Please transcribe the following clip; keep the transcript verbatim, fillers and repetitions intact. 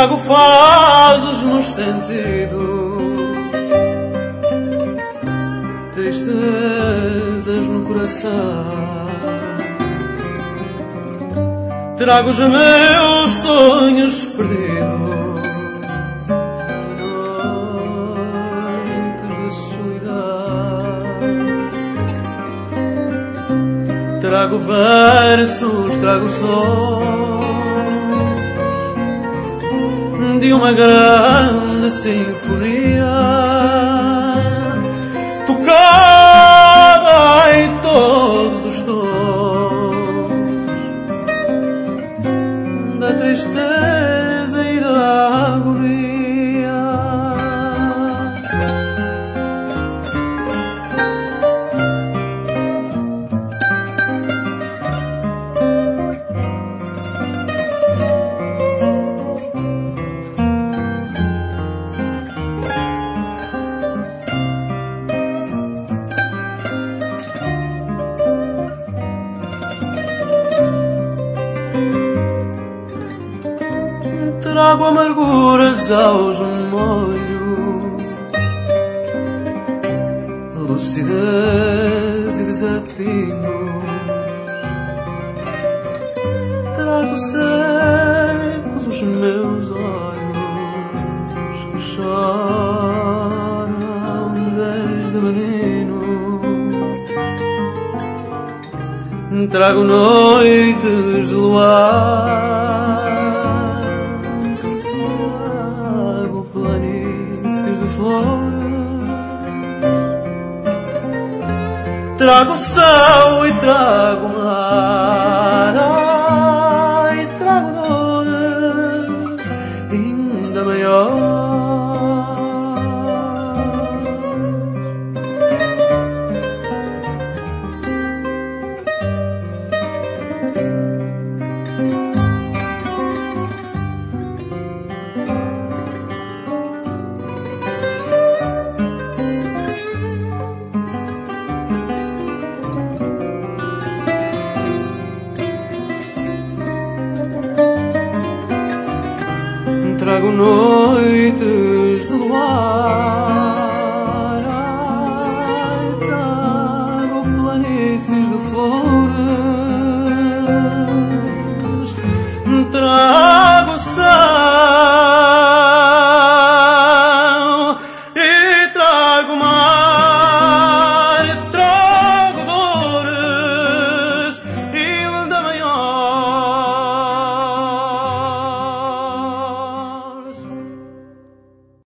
Trago fados nos sentidos, tristezas no coração. Trago os meus sonhos perdidos, noites de solidão. Trago versos, trago sons de uma grande sinfonia, tocada em todos os tons da tristeza e da agonia. Trago amarguras aos molhos, lucidez e desatinos. Trago secos os meus olhos que choram desde menino. Trago noites de luar, trago céu e trago mar, ai, trago dores ainda maiores. Trago noites de luar,